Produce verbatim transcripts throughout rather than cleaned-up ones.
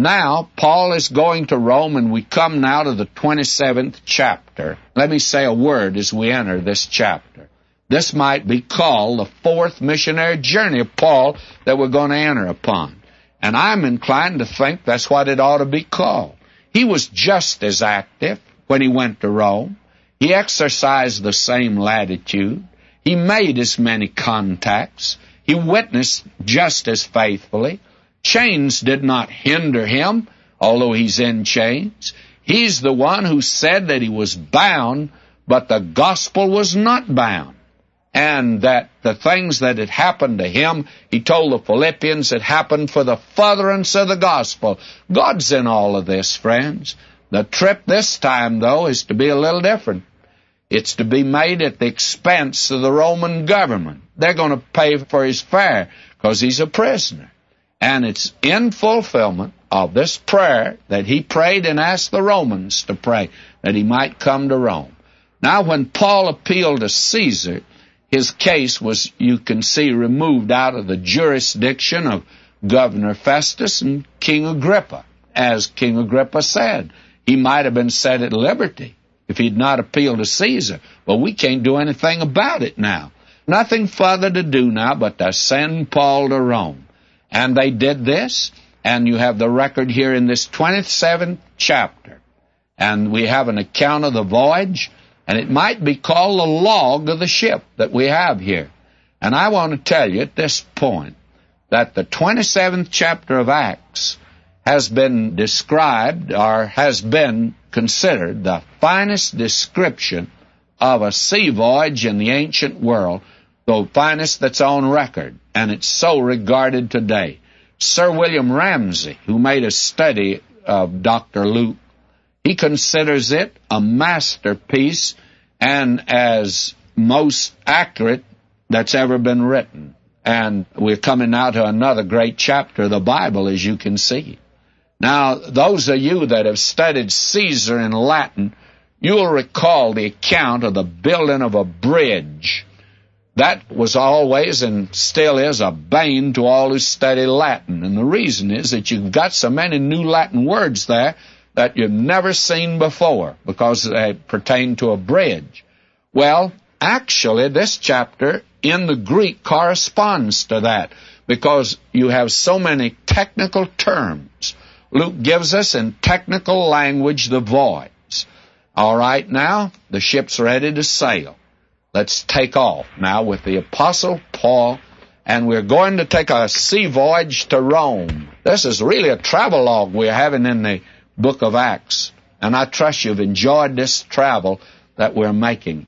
Now, Paul is going to Rome, and we come now to the twenty-seventh chapter. Let me say a word as we enter this chapter. This might be called the fourth missionary journey of Paul that we're going to enter upon. And I'm inclined to think that's what it ought to be called. He was just as active when he went to Rome. He exercised the same latitude. He made as many contacts. He witnessed just as faithfully. Chains did not hinder him, although he's in chains. He's the one who said that he was bound, but the gospel was not bound. And that the things that had happened to him, he told the Philippians, had happened for the furtherance of the gospel. God's in all of this, friends. The trip this time, though, is to be a little different. It's to be made at the expense of the Roman government. They're going to pay for his fare because he's a prisoner. And it's in fulfillment of this prayer that he prayed and asked the Romans to pray, that he might come to Rome. Now, when Paul appealed to Caesar, his case was, you can see, removed out of the jurisdiction of Governor Festus and King Agrippa. As King Agrippa said, he might have been set at liberty if he'd not appealed to Caesar. But we can't do anything about it now. Nothing further to do now but to send Paul to Rome. And they did this, and you have the record here in this twenty-seventh chapter. And we have an account of the voyage, and it might be called the log of the ship that we have here. And I want to tell you at this point that the twenty-seventh chapter of Acts has been described, or has been considered, the finest description of a sea voyage in the ancient world, the finest that's on record, and it's so regarded today. Sir William Ramsay, who made a study of Doctor Luke, he considers it a masterpiece and as most accurate that's ever been written. And we're coming now to another great chapter of the Bible, as you can see. Now, those of you that have studied Caesar in Latin, you'll recall the account of the building of a bridge. That was always and still is a bane to all who study Latin. And the reason is that you've got so many new Latin words there that you've never seen before because they pertain to a bridge. Well, actually, this chapter in the Greek corresponds to that because you have so many technical terms. Luke gives us in technical language the voids. All right, now, the ship's ready to sail. Let's take off now with the Apostle Paul, and we're going to take a sea voyage to Rome. This is really a travelogue we're having in the book of Acts, and I trust you've enjoyed this travel that we're making.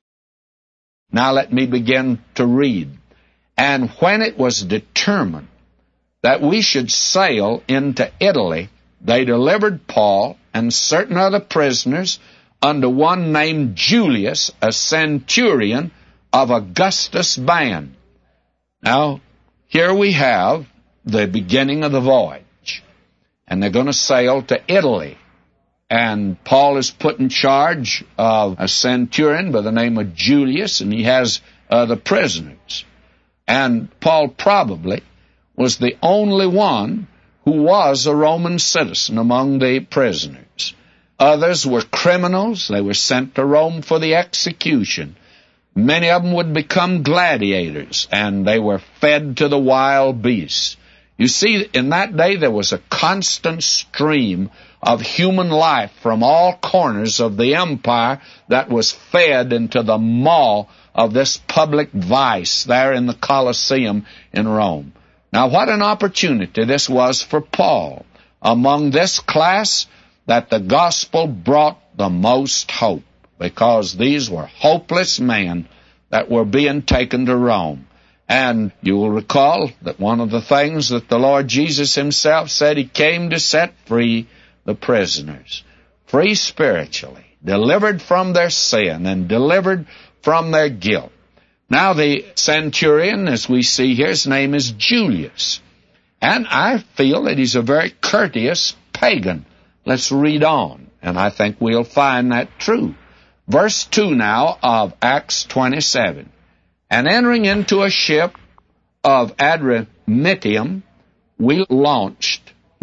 Now let me begin to read. And when it was determined that we should sail into Italy, they delivered Paul and certain other prisoners unto one named Julius, a centurion of Augustus' band. Now, here we have the beginning of the voyage, and they're going to sail to Italy. And Paul is put in charge of a centurion by the name of Julius, and he has other prisoners. And Paul probably was the only one who was a Roman citizen among the prisoners. Others were criminals. They were sent to Rome for the execution. Many of them would become gladiators, and they were fed to the wild beasts. You see, in that day there was a constant stream of human life from all corners of the empire that was fed into the maw of this public vice there in the Colosseum in Rome. Now, what an opportunity this was for Paul. Among this class, that the gospel brought the most hope, because these were hopeless men that were being taken to Rome. And you will recall that one of the things that the Lord Jesus himself said, he came to set free the prisoners, free spiritually, delivered from their sin and delivered from their guilt. Now the centurion, as we see here, his name is Julius. And I feel that he's a very courteous pagan. Let's read on, and I think we'll find that true. Verse two now of Acts twenty-seven. And entering into a ship of Adramyttium, we launched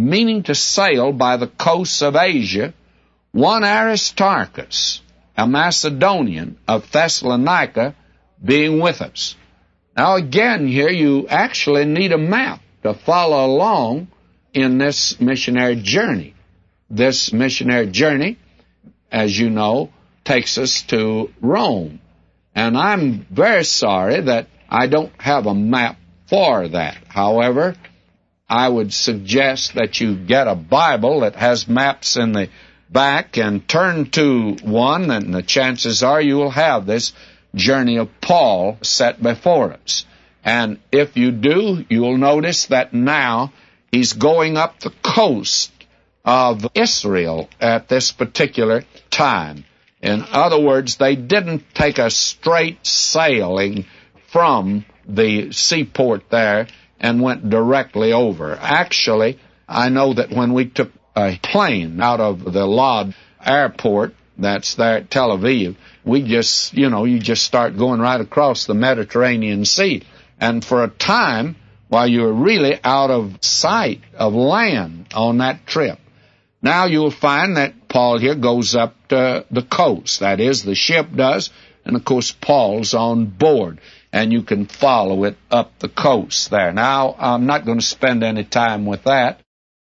meaning to sail by the coasts of Asia, one Aristarchus, a Macedonian of Thessalonica, being with us. Now again, here you actually need a map to follow along in this missionary journey. This missionary journey, as you know, takes us to Rome. And I'm very sorry that I don't have a map for that. However, I would suggest that you get a Bible that has maps in the back and turn to one, and the chances are you will have this journey of Paul set before us. And if you do, you will notice that now he's going up the coast of Israel at this particular time. In other words, they didn't take a straight sailing from the seaport there and went directly over. Actually, I know that when we took a plane out of the Lod airport, that's there at Tel Aviv, we just, you know, you just start going right across the Mediterranean Sea. And for a time, while you were really out of sight of land on that trip. Now you'll find that Paul here goes up to the coast. That is, the ship does, and of course Paul's on board, and you can follow it up the coast there. Now, I'm not going to spend any time with that.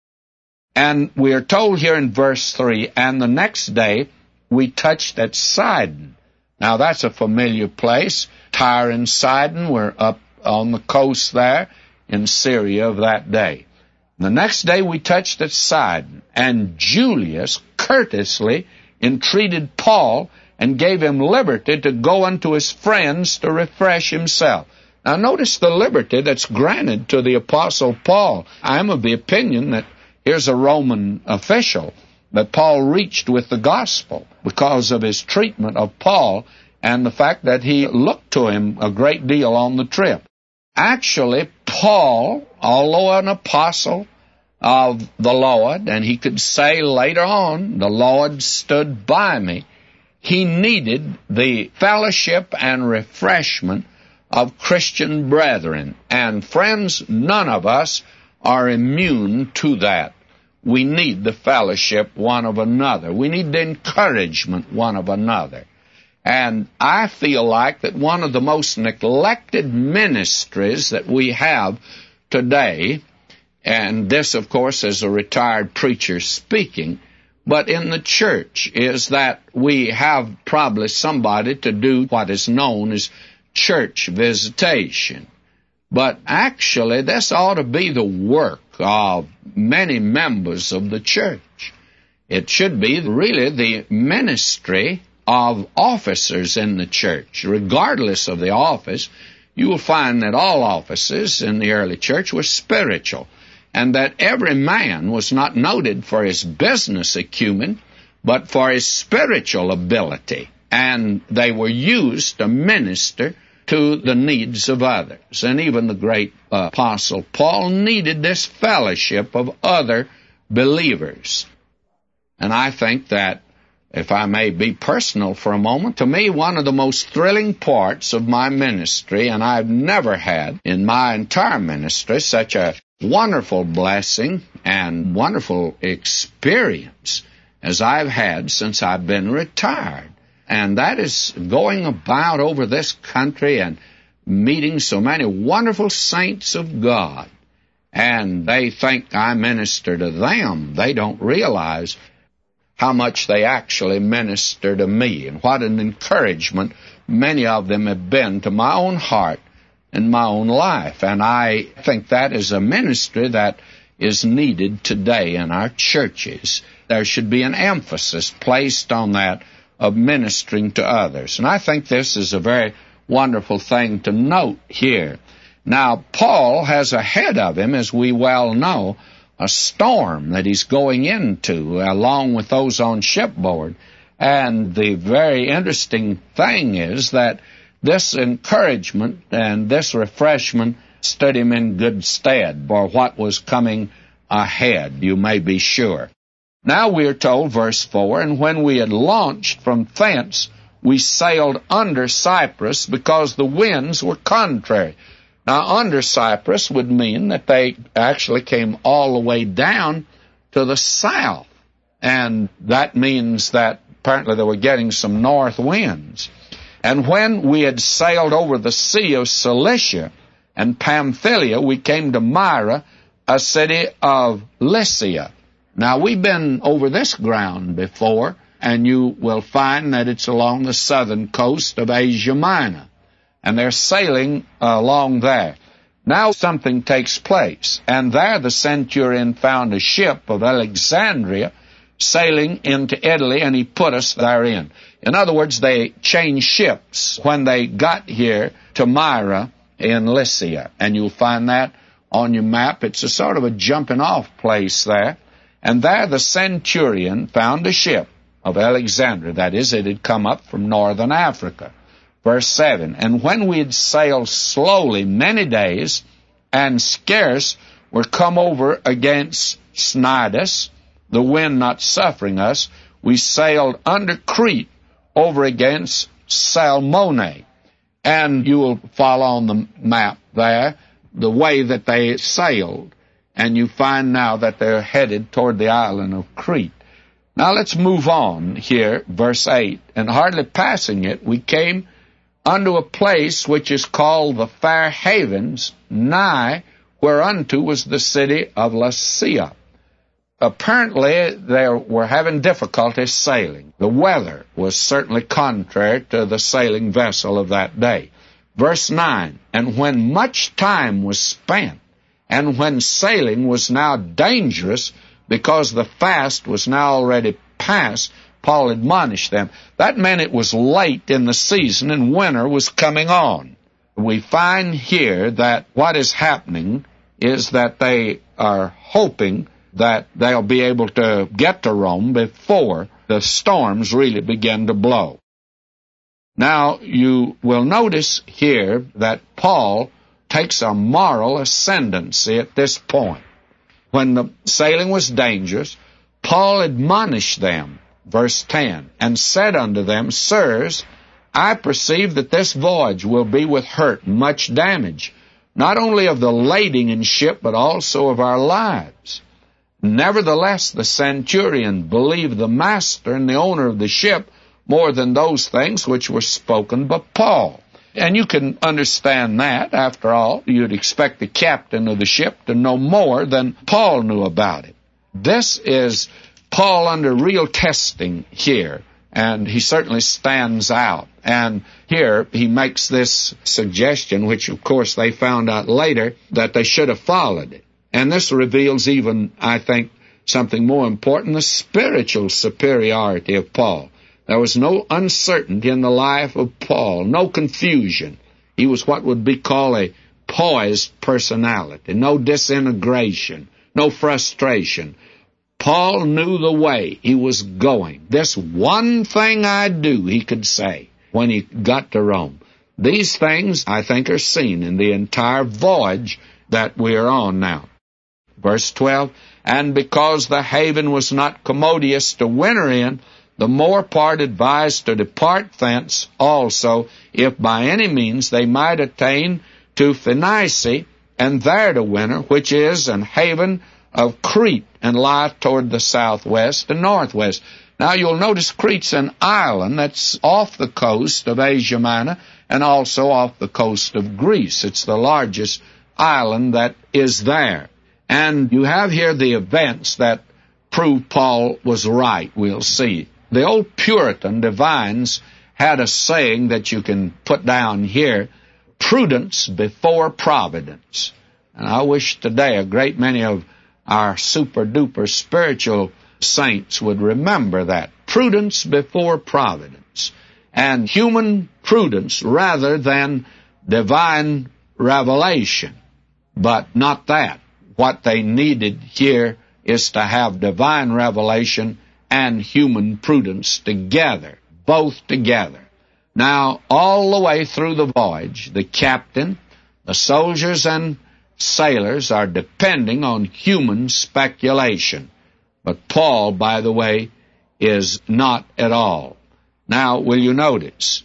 And we are told here in verse three, and the next day we touched at Sidon. Now, that's a familiar place. Tyre and Sidon were up on the coast there in Syria of that day. The next day we touched at Sidon, and Julius courteously entreated Paul and gave him liberty to go unto his friends to refresh himself. Now notice the liberty that's granted to the Apostle Paul. I'm of the opinion that here's a Roman official that Paul reached with the gospel because of his treatment of Paul and the fact that he looked to him a great deal on the trip. Actually, Paul, although an apostle of the Lord, and he could say later on, the Lord stood by me, he needed the fellowship and refreshment of Christian brethren. And friends, none of us are immune to that. We need the fellowship one of another. We need the encouragement one of another. And I feel like that one of the most neglected ministries that we have today, and this, of course, is a retired preacher speaking, but in the church, is that we have probably somebody to do what is known as church visitation. But actually, this ought to be the work of many members of the church. It should be really the ministry of officers in the church. Regardless of the office, you will find that all offices in the early church were spiritual, and that every man was not noted for his business acumen, but for his spiritual ability, and they were used to minister to the needs of others. And even the great uh, Apostle Paul needed this fellowship of other believers. And I think that, if I may be personal for a moment, to me, one of the most thrilling parts of my ministry, and I've never had in my entire ministry such a wonderful blessing and wonderful experience as I've had since I've been retired. And that is going about over this country and meeting so many wonderful saints of God. And they think I minister to them. They don't realize how much they actually minister to me, and what an encouragement many of them have been to my own heart and my own life. And I think that is a ministry that is needed today in our churches. There should be an emphasis placed on that of ministering to others. And I think this is a very wonderful thing to note here. Now, Paul has ahead of him, as we well know, a storm that he's going into, along with those on shipboard. And the very interesting thing is that this encouragement and this refreshment stood him in good stead for what was coming ahead, you may be sure. Now we are told, verse four, and when we had launched from thence, we sailed under Cyprus because the winds were contrary. Now, under Cyprus would mean that they actually came all the way down to the south, and that means that apparently they were getting some north winds. And when we had sailed over the Sea of Cilicia and Pamphylia, we came to Myra, a city of Lycia. Now, we've been over this ground before, and you will find that it's along the southern coast of Asia Minor, and they're sailing uh, along there. Now something takes place, and there the centurion found a ship of Alexandria sailing into Italy, and he put us therein. In other words, they changed ships when they got here to Myra in Lycia, and you'll find that on your map. It's a sort of a jumping-off place there. And there the centurion found a ship of Alexandria. That is, it had come up from northern Africa. Verse seven, and when we had sailed slowly many days, and scarce were come over against Cnidus, the wind not suffering us, we sailed under Crete over against Salmone. And you will follow on the map there the way that they sailed, and you find now that they're headed toward the island of Crete. Now let's move on here, verse eight. And hardly passing it, we came unto a place which is called the Fair Havens, nigh whereunto was the city of Lasea. Apparently, they were having difficulty sailing. The weather was certainly contrary to the sailing vessel of that day. Verse nine, and when much time was spent, and when sailing was now dangerous, because the fast was now already past, Paul admonished them. That meant it was late in the season and winter was coming on. We find here that what is happening is that they are hoping that they'll be able to get to Rome before the storms really begin to blow. Now, you will notice here that Paul takes a moral ascendancy at this point. When the sailing was dangerous, Paul admonished them, verse ten, and said unto them, Sirs, I perceive that this voyage will be with hurt and much damage, not only of the lading in ship, but also of our lives. Nevertheless, the centurion believed the master and the owner of the ship more than those things which were spoken by Paul. And you can understand that. After all, you'd expect the captain of the ship to know more than Paul knew about it. This is Paul under real testing here, and he certainly stands out. And here he makes this suggestion, which of course they found out later, that they should have followed it. And this reveals even, I think, something more important, the spiritual superiority of Paul. There was no uncertainty in the life of Paul, no confusion. He was what would be called a poised personality, no disintegration, no frustration. Paul knew the way he was going. This one thing I do, he could say when he got to Rome. These things, I think, are seen in the entire voyage that we are on now. Verse twelve, and because the haven was not commodious to winter in, the more part advised to depart thence also, if by any means they might attain to Phoenice, and there to winter, which is an haven of Crete, and lie toward the southwest and northwest. Now you'll notice Crete's an island that's off the coast of Asia Minor, and also off the coast of Greece. It's the largest island that is there. And you have here the events that prove Paul was right, we'll see. The old Puritan divines had a saying that you can put down here, prudence before providence. And I wish today a great many of our super-duper spiritual saints would remember that. Prudence before providence. And human prudence rather than divine revelation. But not that. What they needed here is to have divine revelation and human prudence together, both together. Now, all the way through the voyage, the captain, the soldiers, and sailors are depending on human speculation. But Paul, by the way, is not at all. Now, will you notice?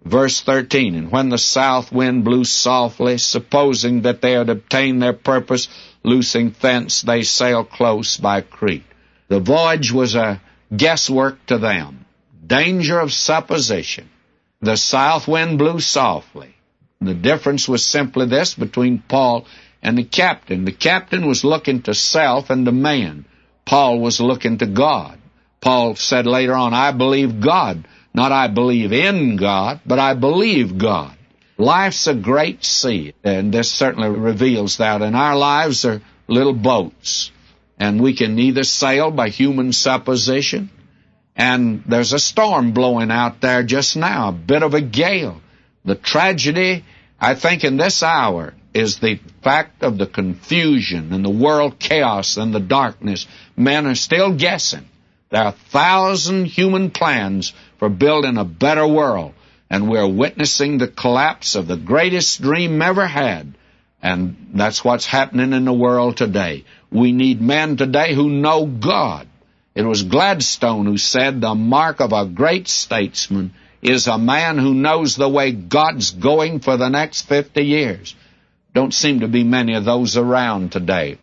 Verse thirteen, and when the south wind blew softly, supposing that they had obtained their purpose, loosing thence, they sailed close by Crete. The voyage was a guesswork to them. Danger of supposition. The south wind blew softly. The difference was simply this between Paul and the captain. The captain was looking to self and to man. Paul was looking to God. Paul said later on, I believe God. Not I believe in God, but I believe God. Life's a great sea, and this certainly reveals that. And our lives are little boats, and we can either sail by human supposition, and there's a storm blowing out there just now, a bit of a gale. The tragedy, I think, in this hour is the fact of the confusion and the world chaos and the darkness. Men are still guessing. There are a thousand human plans for building a better world, and we're witnessing the collapse of the greatest dream ever had, and that's what's happening in the world today. We need men today who know God. It was Gladstone who said the mark of a great statesman is a man who knows the way God's going for the next fifty years. Don't seem to be many of those around today.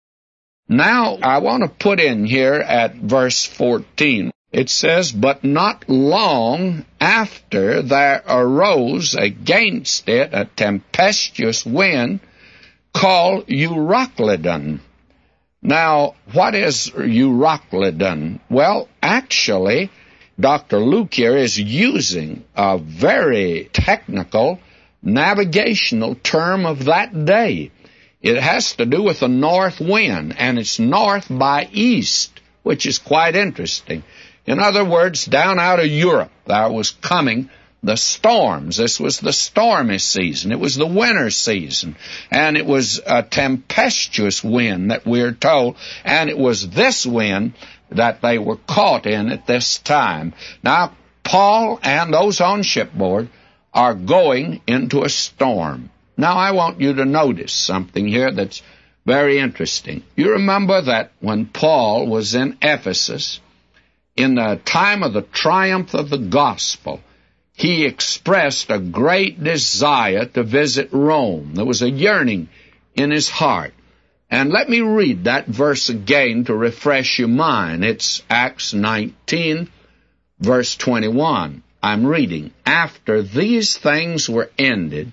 Now, I want to put in here at verse fourteen. It says, but not long after there arose against it a tempestuous wind called Euroclydon. Now, what is Euroclydon? Well, actually, Doctor Luke here is using a very technical navigational term of that day. It has to do with the north wind, and it's north by east, which is quite interesting. In other words, down out of Europe, there was coming the storms. This was the stormy season. It was the winter season. And it was a tempestuous wind that we're told. And it was this wind that they were caught in at this time. Now, Paul and those on shipboard are going into a storm. Now, I want you to notice something here that's very interesting. You remember that when Paul was in Ephesus, in the time of the triumph of the gospel, he expressed a great desire to visit Rome. There was a yearning in his heart. And let me read that verse again to refresh your mind. It's Acts nineteen, verse twenty-one. I'm reading, after these things were ended,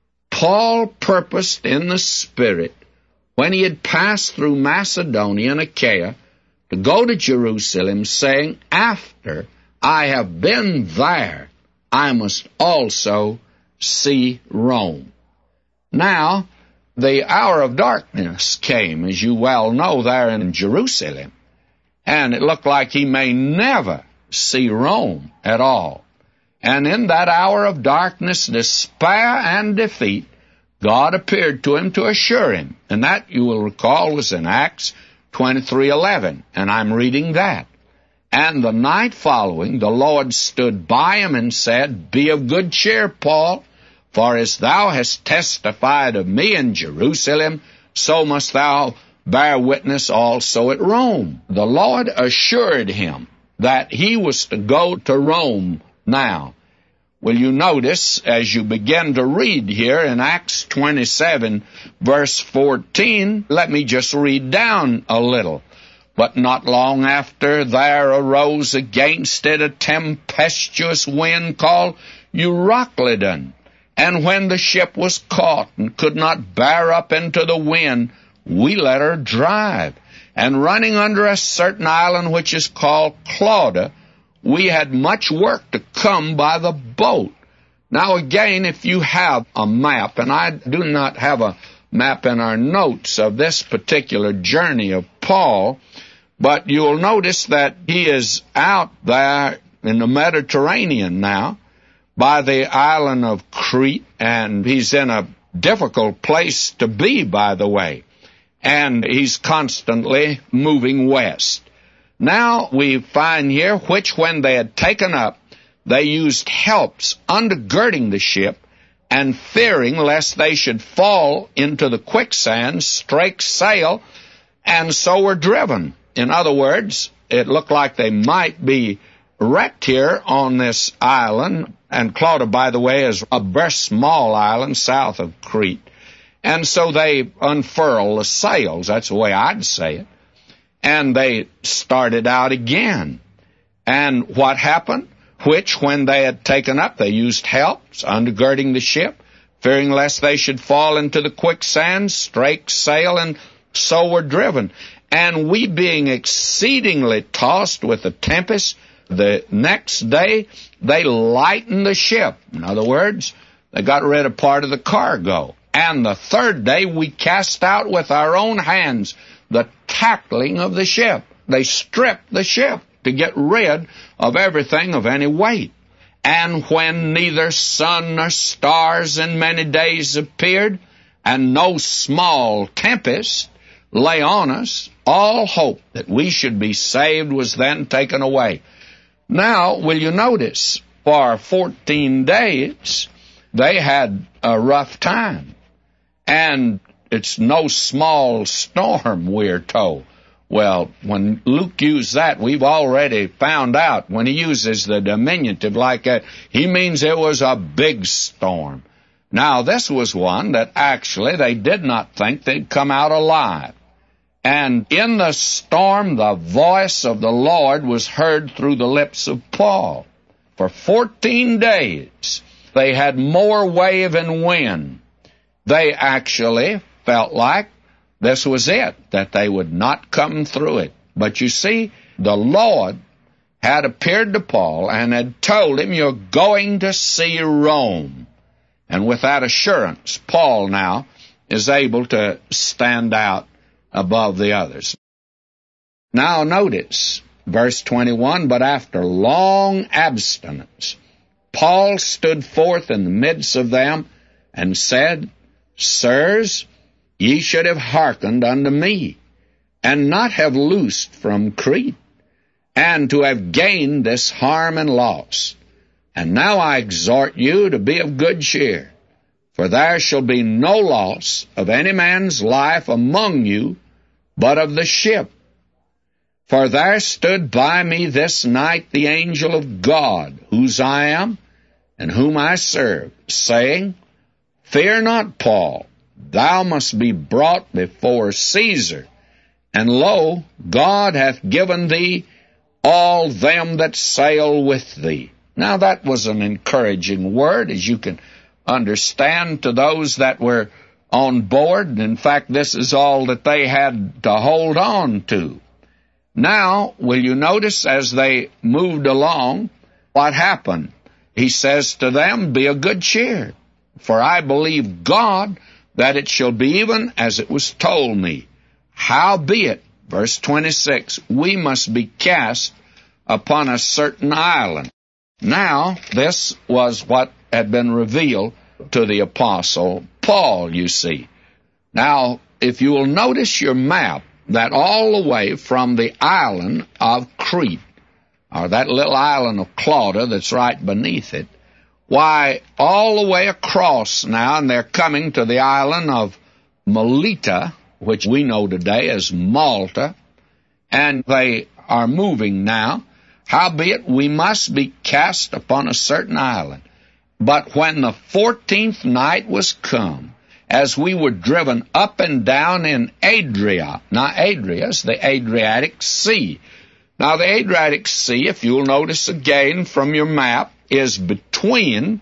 Paul purposed in the Spirit, when he had passed through Macedonia and Achaia, to go to Jerusalem, saying, after I have been there, I must also see Rome. Now, the hour of darkness came, as you well know, there in Jerusalem, and it looked like he may never see Rome at all. And in that hour of darkness, despair, and defeat, God appeared to him to assure him. And that, you will recall, was in Acts twenty-three eleven, and I'm reading that. And the night following, the Lord stood by him and said, be of good cheer, Paul, for as thou hast testified of me in Jerusalem, so must thou bear witness also at Rome. The Lord assured him that he was to go to Rome now. Will you notice, as you begin to read here in Acts twenty-seven, verse fourteen, let me just read down a little. But not long after there arose against it a tempestuous wind called Euroclydon. And when the ship was caught and could not bear up into the wind, we let her drive. And running under a certain island which is called Clauda, we had much work to come by the boat. Now again, if you have a map, and I do not have a map in our notes of this particular journey of Paul, but you'll notice that he is out there in the Mediterranean now by the island of Crete, and he's in a difficult place to be, by the way, and he's constantly moving west. Now we find here, which when they had taken up, they used helps undergirding the ship, and fearing lest they should fall into the quicksand, strake sail, and so were driven. In other words, it looked like they might be wrecked here on this island And Clauda, by the way, is a very small island south of Crete. And so they unfurl the sails. That's the way I'd say it. And they started out again. And what happened? Which, when they had taken up, they used helps, undergirding the ship, fearing lest they should fall into the quicksand, strake sail, and so were driven. And we, being exceedingly tossed with the tempest, the next day they lightened the ship. In other words, they got rid of part of the cargo. And the third day we cast out with our own hands the tackling of the ship. They stripped the ship to get rid of everything of any weight. And when neither sun nor stars in many days appeared, and no small tempest lay on us, all hope that we should be saved was then taken away. Now, will you notice, for fourteen days, they had a rough time. And it's no small storm, we're told. Well, when Luke used that, we've already found out when he uses the diminutive like that, he means it was a big storm. Now, this was one that actually they did not think they'd come out alive. And in the storm, the voice of the Lord was heard through the lips of Paul. For fourteen days, they had more wave and wind. They actually felt like this was it, that they would not come through it. But you see, the Lord had appeared to Paul and had told him, you're going to see Rome. And with that assurance, Paul now is able to stand out above the others. Now notice, verse twenty-one, but after long abstinence, Paul stood forth in the midst of them and said, Sirs, ye should have hearkened unto me, and not have loosed from Crete, and to have gained this harm and loss. And now I exhort you to be of good cheer, for there shall be no loss of any man's life among you, but of the ship. For there stood by me this night the angel of God, whose I am, and whom I serve, saying, Fear not, Paul, thou must be brought before Caesar, and lo, God hath given thee all them that sail with thee. Now that was an encouraging word, as you can understand, to those that were on board. In fact, this is all that they had to hold on to. Now, will you notice as they moved along, what happened? He says to them, Be of good cheer, for I believe God that it shall be even as it was told me. Howbeit, verse twenty-six, we must be cast upon a certain island. Now, this was what had been revealed to the Apostle Paul, you see. Now, if you will notice your map, that all the way from the island of Crete, or that little island of Clauda that's right beneath it, why, all the way across now, and they're coming to the island of Melita, which we know today as Malta, and they are moving now. Howbeit, we must be cast upon a certain island. But when the fourteenth night was come, as we were driven up and down in Adria, now Adria is the Adriatic Sea. Now the Adriatic Sea, if you'll notice again from your map, is between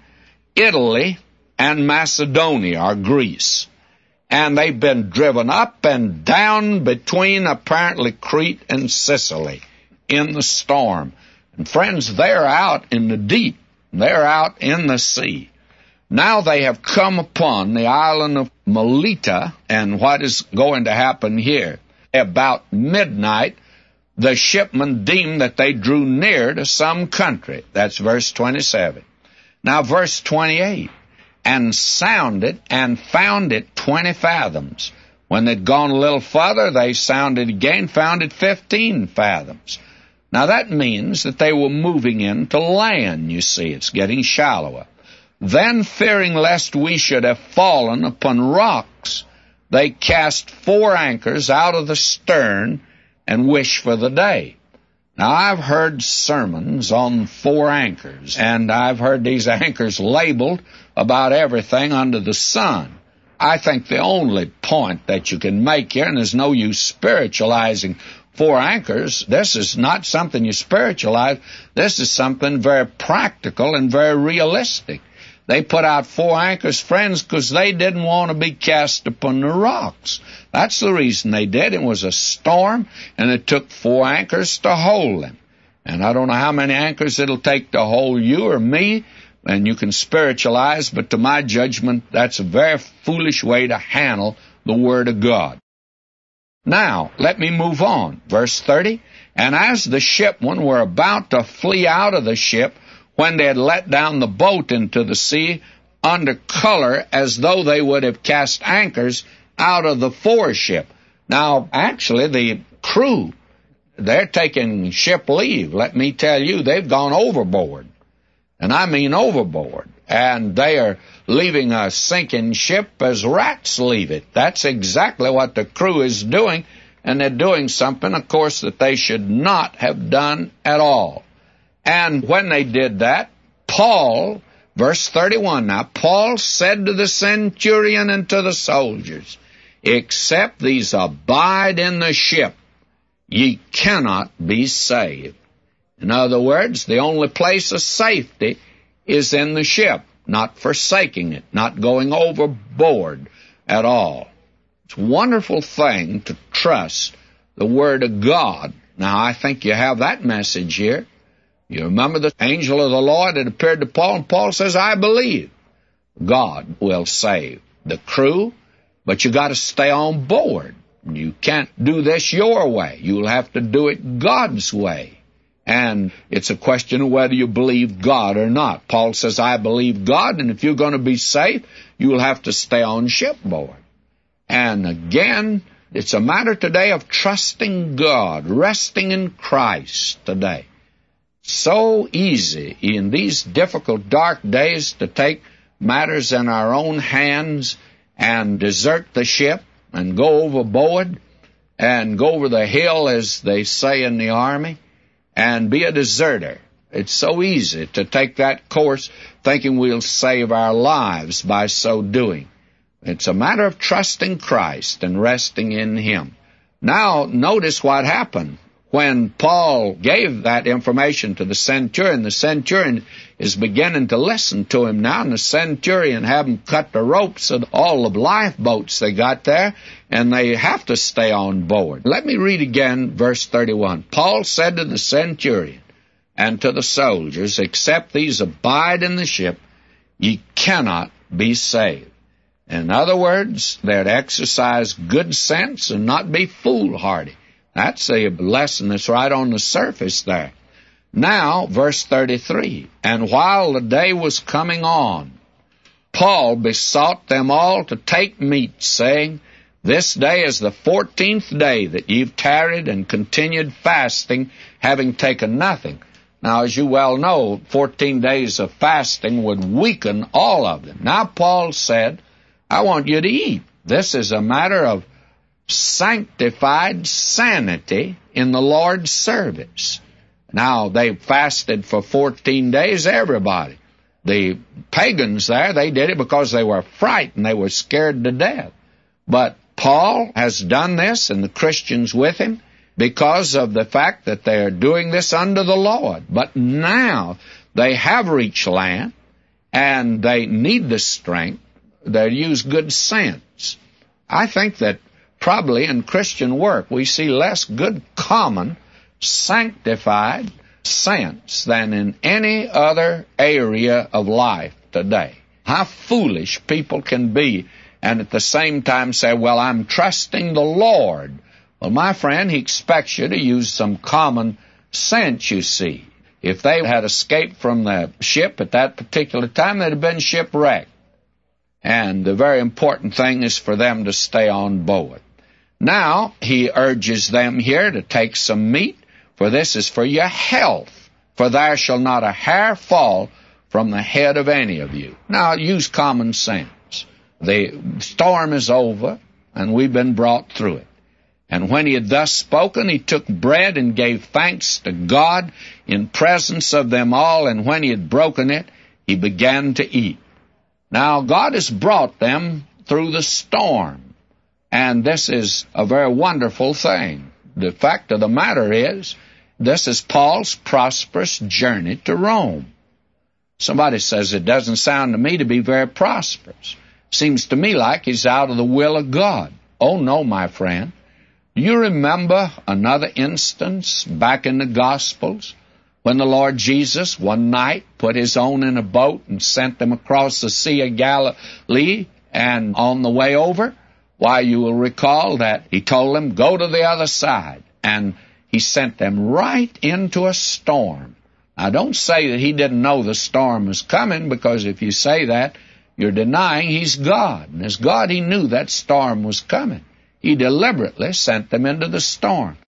Italy and Macedonia, or Greece. And they've been driven up and down between apparently Crete and Sicily in the storm. And friends, they're out in the deep. They're out in the sea. Now they have come upon the island of Melita, and what is going to happen here? About midnight, the shipmen deemed that they drew near to some country. That's verse twenty-seven. Now verse twenty-eight. And sounded and found it twenty fathoms. When they'd gone a little further, they sounded again, found it fifteen fathoms. Now that means that they were moving into land, you see. It's getting shallower. Then, fearing lest we should have fallen upon rocks, they cast four anchors out of the stern and wished for the day. Now, I've heard sermons on four anchors, and I've heard these anchors labeled about everything under the sun. I think the only point that you can make here, and there's no use spiritualizing four anchors, this is not something you spiritualize. This is something very practical and very realistic. They put out four anchors, friends, because they didn't want to be cast upon the rocks. That's the reason they did. It was a storm, and it took four anchors to hold them. And I don't know how many anchors it'll take to hold you or me, and you can spiritualize, but to my judgment, that's a very foolish way to handle the Word of God. Now, let me move on. Verse thirty, and as the shipmen were about to flee out of the ship, when they had let down the boat into the sea, under color as though they would have cast anchors out of the foreship. Now, actually, the crew, they're taking ship leave. Let me tell you, they've gone overboard. And I mean overboard. And they are leaving a sinking ship as rats leave it. That's exactly what the crew is doing. And they're doing something, of course, that they should not have done at all. And when they did that, Paul, verse thirty-one, now Paul said to the centurion and to the soldiers, except these abide in the ship, ye cannot be saved. In other words, the only place of safety is in the ship, not forsaking it, not going overboard at all. It's a wonderful thing to trust the Word of God. Now, I think you have that message here. You remember the angel of the Lord that appeared to Paul, and Paul says, I believe God will save the crew, but you got to stay on board. You can't do this your way. You'll have to do it God's way. And it's a question of whether you believe God or not. Paul says, I believe God, and if you're going to be safe, you'll have to stay on shipboard. And again, it's a matter today of trusting God, resting in Christ today. So easy in these difficult, dark days to take matters in our own hands and desert the ship and go overboard and go over the hill, as they say in the Army, and be a deserter. It's so easy to take that course thinking we'll save our lives by so doing. It's a matter of trusting Christ and resting in Him. Now, notice what happened. When Paul gave that information to the centurion, the centurion is beginning to listen to him now, and the centurion have him cut the ropes of all the lifeboats they got there, and they have to stay on board. Let me read again verse thirty-one. Paul said to the centurion and to the soldiers, except these abide in the ship, ye cannot be saved. In other words, they're to exercise good sense and not be foolhardy. That's a lesson that's right on the surface there. Now, verse thirty-three, and while the day was coming on, Paul besought them all to take meat, saying, this day is the fourteenth day that you've tarried and continued fasting, having taken nothing. Now, as you well know, fourteen days of fasting would weaken all of them. Now, Paul said, I want you to eat. This is a matter of sanctified sanity in the Lord's service. Now, they fasted for fourteen days, everybody. The pagans there, they did it because they were frightened. They were scared to death. But Paul has done this, and the Christians with him, because of the fact that they are doing this under the Lord. But now they have reached land, and they need the strength. They use good sense. I think that probably in Christian work we see less good common, sanctified sense than in any other area of life today. How foolish people can be and at the same time say, well, I'm trusting the Lord. Well, my friend, He expects you to use some common sense, you see. If they had escaped from the ship at that particular time, they'd have been shipwrecked. And the very important thing is for them to stay on board. Now, he urges them here to take some meat, for this is for your health, for there shall not a hair fall from the head of any of you. Now, use common sense. The storm is over, and we've been brought through it. And when he had thus spoken, he took bread and gave thanks to God in presence of them all, and when he had broken it, he began to eat. Now, God has brought them through the storm, and this is a very wonderful thing. The fact of the matter is, this is Paul's prosperous journey to Rome. Somebody says it doesn't sound to me to be very prosperous. Seems to me like he's out of the will of God. Oh, no, my friend. You remember another instance back in the Gospels when the Lord Jesus one night put his own in a boat and sent them across the Sea of Galilee, and on the way over, why, you will recall that he told them, go to the other side, and he sent them right into a storm. Now, don't say that he didn't know the storm was coming, because if you say that, you're denying he's God. And as God, he knew that storm was coming. He deliberately sent them into the storm.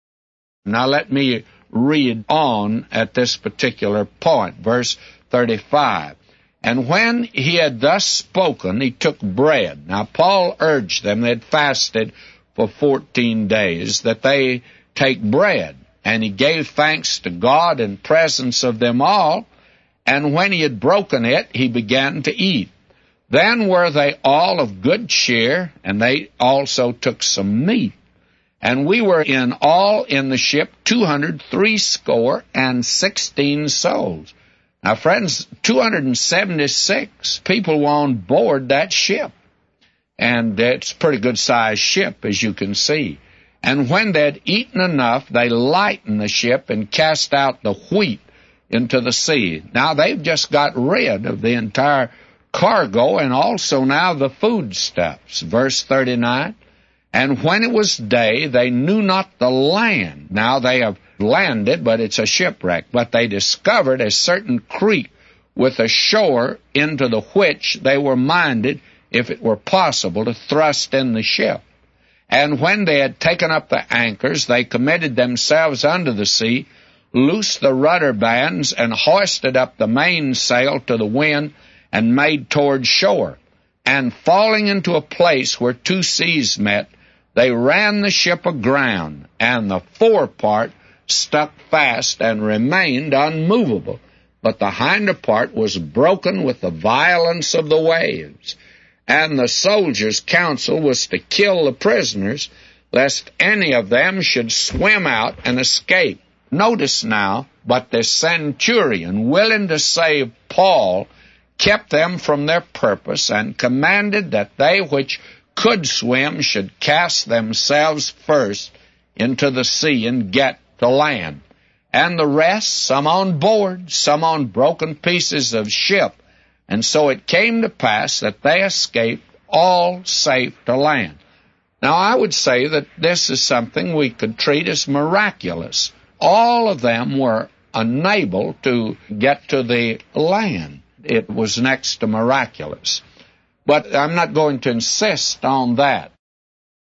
Now let me read on at this particular point, verse thirty-five. And when he had thus spoken, he took bread. Now Paul urged them, they had fasted for fourteen days, that they take bread. And he gave thanks to God in presence of them all. And when he had broken it, he began to eat. Then were they all of good cheer, and they also took some meat. And we were in all in the ship two hundred threescore and sixteen souls. Now, friends, two hundred seventy-six people were on board that ship. And it's a pretty good-sized ship, as you can see. And when they had eaten enough, they lightened the ship and cast out the wheat into the sea. Now, they've just got rid of the entire cargo and also now the foodstuffs. Verse thirty-nine, and when it was day, they knew not the land. Now they have landed, but it's a shipwreck. But they discovered a certain creek with a shore, into the which they were minded, if it were possible, to thrust in the ship. And when they had taken up the anchors, they committed themselves unto the sea, loosed the rudder bands, and hoisted up the mainsail to the wind, and made toward shore. And falling into a place where two seas met, they ran the ship aground, and the forepart stuck fast and remained unmovable, but the hinder part was broken with the violence of the waves. And the soldiers' counsel was to kill the prisoners, lest any of them should swim out and escape. Notice now, but the centurion, willing to save Paul, kept them from their purpose, and commanded that they which could swim should cast themselves first into the sea and get to land. And the rest, some on board, some on broken pieces of ship. And so it came to pass that they escaped all safe to land. Now I would say that this is something we could treat as miraculous. All of them were unable to get to the land. It was next to miraculous. But I'm not going to insist on that.